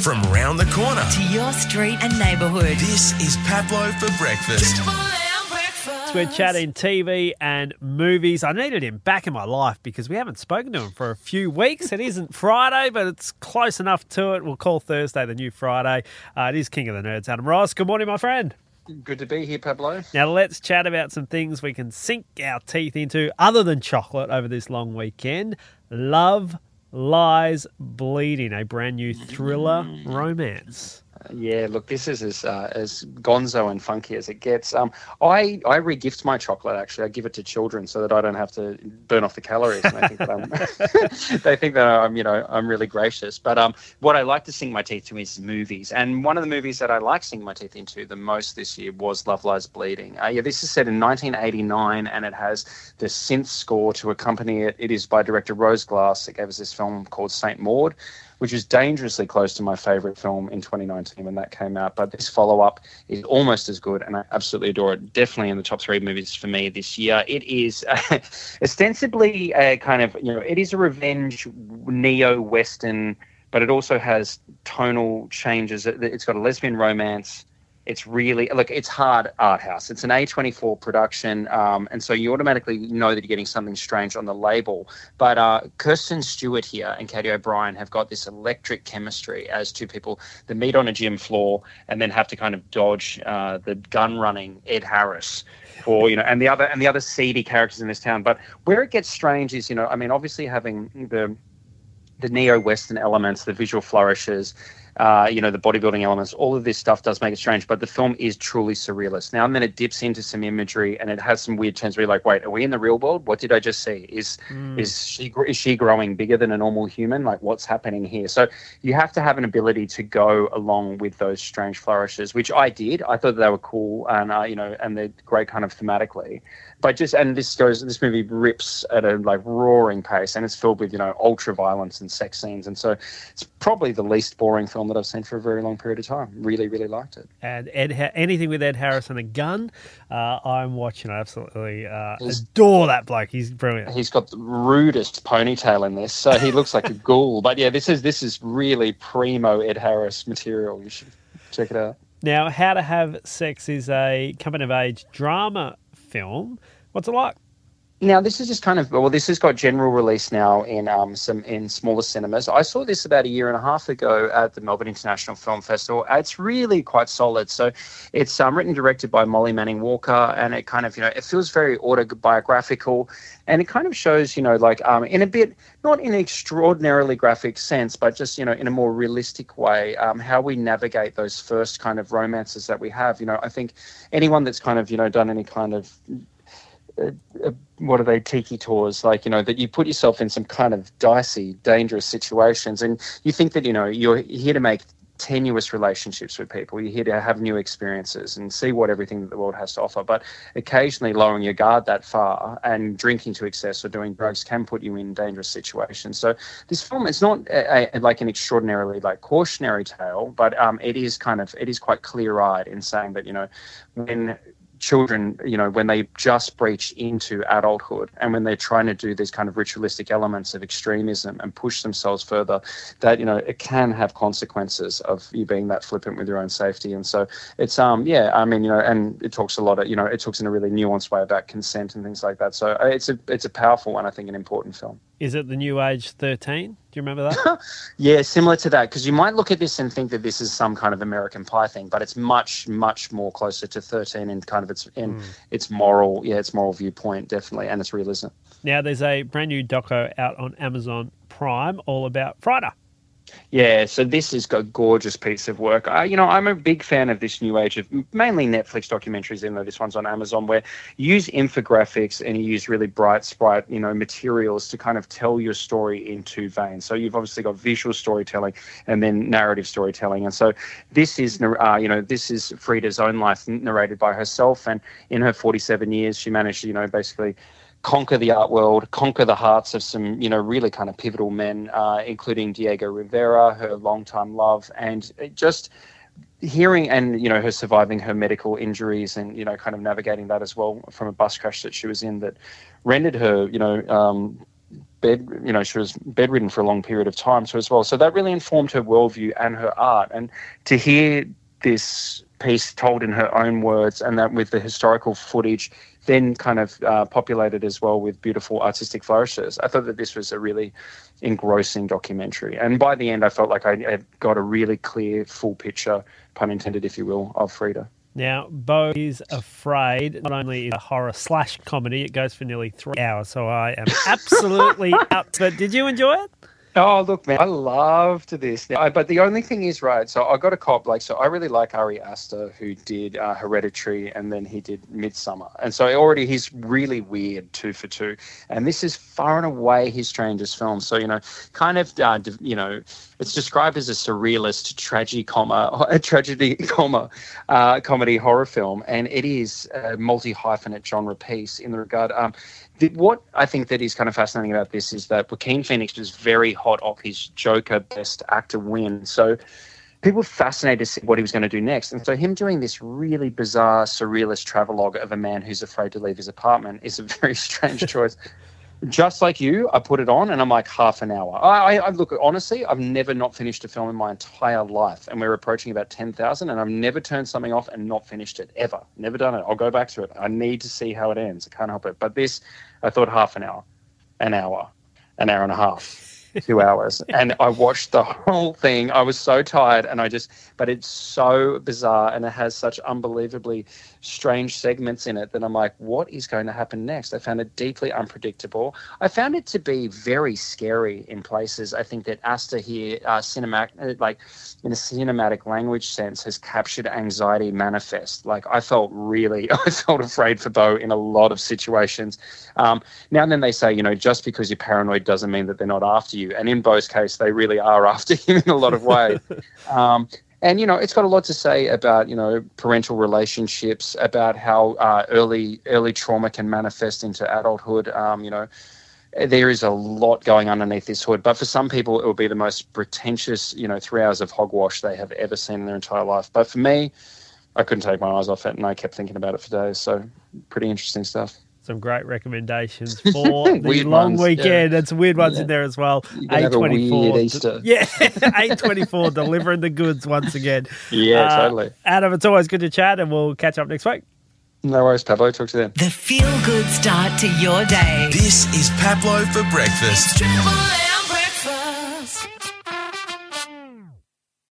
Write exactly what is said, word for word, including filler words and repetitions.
from round the corner to your street and neighbourhood. This is Pablo for breakfast. We're chatting T V and movies. I needed him back in my life because we haven't spoken to him for a few weeks. It isn't Friday, but it's close enough to it. We'll call Thursday the new Friday. Uh, it is King of the Nerds, Adam Ross. Good morning, my friend. Good to be here, Pablo. Now let's chat about some things we can sink our teeth into other than chocolate over this long weekend. Love, Lies, Bleeding, a brand new thriller romance. Yeah, look, this is as uh, as gonzo and funky as it gets. Um, I I re-gift my chocolate. Actually, I give it to children so that I don't have to burn off the calories. And they think that I'm they think that I'm you know I'm really gracious. But um, what I like to sink my teeth to is movies. And one of the movies that I like sinking my teeth into the most this year was Love, Lies, Bleeding. Uh, yeah, this is set in nineteen eighty-nine, and it has the synth score to accompany it. It is by director Rose Glass. That gave us this film called Saint Maud, which is dangerously close to my favourite film in twenty nineteen when that came out. But this follow-up is almost as good, and I absolutely adore it. Definitely in the top three movies for me this year. It is uh, ostensibly a kind of, you know, it is a revenge neo-Western, but it also has tonal changes. It's got a lesbian romance. It's really, look, it's hard art house. It's an A twenty-four production, um, and so you automatically know that you're getting something strange on the label. But uh, Kirsten Stewart here and Katie O'Brien have got this electric chemistry as two people that meet on a gym floor and then have to kind of dodge uh, the gun-running Ed Harris. For, you know, and the other and the other seedy characters in this town. But where it gets strange is, you know, I mean, obviously having the the neo-Western elements, the visual flourishes, Uh, you know, the bodybuilding elements, all of this stuff does make it strange, but the film is truly surrealist. Now and then it dips into some imagery and it has some weird turns where you're like, wait, are we in the real world? What did I just see? Is mm. is she is she growing bigger than a normal human? Like, what's happening here? So you have to have an ability to go along with those strange flourishes, which I did. I thought they were cool and, uh, you know, and they're great kind of thematically. But just, and this goes, this movie rips at a like roaring pace, and it's filled with, you know, ultra violence and sex scenes. And so it's probably the least boring film that I've seen for a very long period of time. Really, really liked it. And Ed, anything with Ed Harris and a gun, uh, I'm watching. I absolutely uh, adore that bloke. He's brilliant. He's got the rudest ponytail in this, so he looks like a ghoul. But yeah, this is this is really primo Ed Harris material. You should check it out. Now, How to Have Sex is a coming-of-age drama film. What's it like? Now, this is just kind of, well, this has got general release now in um, some in smaller cinemas. I saw this about a year and a half ago at the Melbourne International Film Festival. It's really quite solid. So it's um, written and directed by Molly Manning Walker, and it kind of, you know, it feels very autobiographical, and it kind of shows, you know, like um, in a bit, not in an extraordinarily graphic sense, but just, you know, in a more realistic way, um, how we navigate those first kind of romances that we have. You know, I think anyone that's kind of, you know, done any kind of Uh, uh, what are they, tiki tours, like, you know, that you put yourself in some kind of dicey, dangerous situations, and you think that, you know, you're here to make tenuous relationships with people. You're here to have new experiences and see what everything that the world has to offer. But occasionally lowering your guard that far and drinking to excess or doing drugs can put you in dangerous situations. So this film is not a, a, like an extraordinarily like cautionary tale, but um, it is kind of, it is quite clear-eyed in saying that, you know, when children, you know, when they just breach into adulthood and when they're trying to do these kind of ritualistic elements of extremism and push themselves further, that, you know, it can have consequences of you being that flippant with your own safety. And so it's, um, yeah, I mean, you know, and it talks a lot of, you know, it talks in a really nuanced way about consent and things like that. So it's a, it's a powerful one, I think, an important film. Is it the New Age thirteen? Do you remember that? Yeah, similar to that, because you might look at this and think that this is some kind of American Pie thing, but it's much, much more closer to thirteen in kind of its in mm. its moral, yeah, its moral viewpoint, definitely, and its realism. Now, there's a brand new doco out on Amazon Prime all about Frida. Yeah, so this is a gorgeous piece of work. Uh, you know, I'm a big fan of this new age of mainly Netflix documentaries, even though this one's on Amazon, where you use infographics and you use really bright, sprite, you know, materials to kind of tell your story in two veins. So you've obviously got visual storytelling and then narrative storytelling. And so this is, uh, you know, this is Frida's own life narrated by herself. And in her forty-seven years, she managed, you know, basically conquer the art world, conquer the hearts of some, you know, really kind of pivotal men, uh, including Diego Rivera, her longtime love, and just hearing and, you know, her surviving her medical injuries and, you know, kind of navigating that as well from a bus crash that she was in that rendered her, you know, um, bed, you know, she was bedridden for a long period of time too as well. So that really informed her worldview and her art. And to hear this piece told in her own words, and that with the historical footage then kind of uh, populated as well with beautiful artistic flourishes, I thought that this was a really engrossing documentary. And by the end, I felt like I had got a really clear, full picture, pun intended, if you will, of Frida. Now, Beau is Afraid not only is a horror slash comedy, it goes for nearly three hours, so I am absolutely up. But did you enjoy it? Oh, look, man, I loved this. I, but the only thing is, right, so I got a cop, like, so I really like Ari Aster, who did uh, Hereditary, and then he did Midsommar. And so already he's really weird, two for two. And this is far and away his strangest film. So, you know, kind of, uh, you know, it's described as a surrealist tragedy, comma, a tragedy, comma, uh, comedy horror film. And it is a multi-hyphenate genre piece in the regard. Um, the, what I think that is kind of fascinating about this is that Joaquin Phoenix was very hot off his Joker Best Actor win. So people were fascinated to see what he was going to do next. And so him doing this really bizarre, surrealist travelogue of a man who's afraid to leave his apartment is a very strange choice. Just like you, I put it on and I'm like half an hour. I, I, I look, honestly, I've never not finished a film in my entire life. And we're approaching about ten thousand and I've never turned something off and not finished it, ever. Never done it. I'll go back to it. I need to see how it ends. I can't help it. But this, I thought half an hour, an hour, an hour and a half. Two hours, and I watched the whole thing. I was so tired, and I just, but it's so bizarre, and it has such unbelievably strange segments in it that I'm like, what is going to happen next? I found it deeply unpredictable. I found it to be very scary in places. I think that Aster here, uh, cinematic, like in a cinematic language sense, has captured anxiety manifest. Like I felt really, I felt afraid for Beau in a lot of situations. Um, now and then they say, you know, just because you're paranoid doesn't mean that they're not after you. And in Beau's case, they really are after him in a lot of ways. um, and, you know, it's got a lot to say about, you know, parental relationships, about how uh, early early trauma can manifest into adulthood. Um, you know, there is a lot going underneath this hood. But for some people, it will be the most pretentious, you know, three hours of hogwash they have ever seen in their entire life. But for me, I couldn't take my eyes off it, and I kept thinking about it for days. So pretty interesting stuff. Some great recommendations for the weird long ones, weekend. yeah. It's weird ones yeah. in there as well. eight twenty-four. Easter. Yeah, eight twenty-four, delivering the goods once again. Yeah, uh, totally. Adam, it's always good to chat, and we'll catch up next week. No worries, Pablo. Talk to you then. The feel-good start to your day. This is Pablo for breakfast. It's Triple M.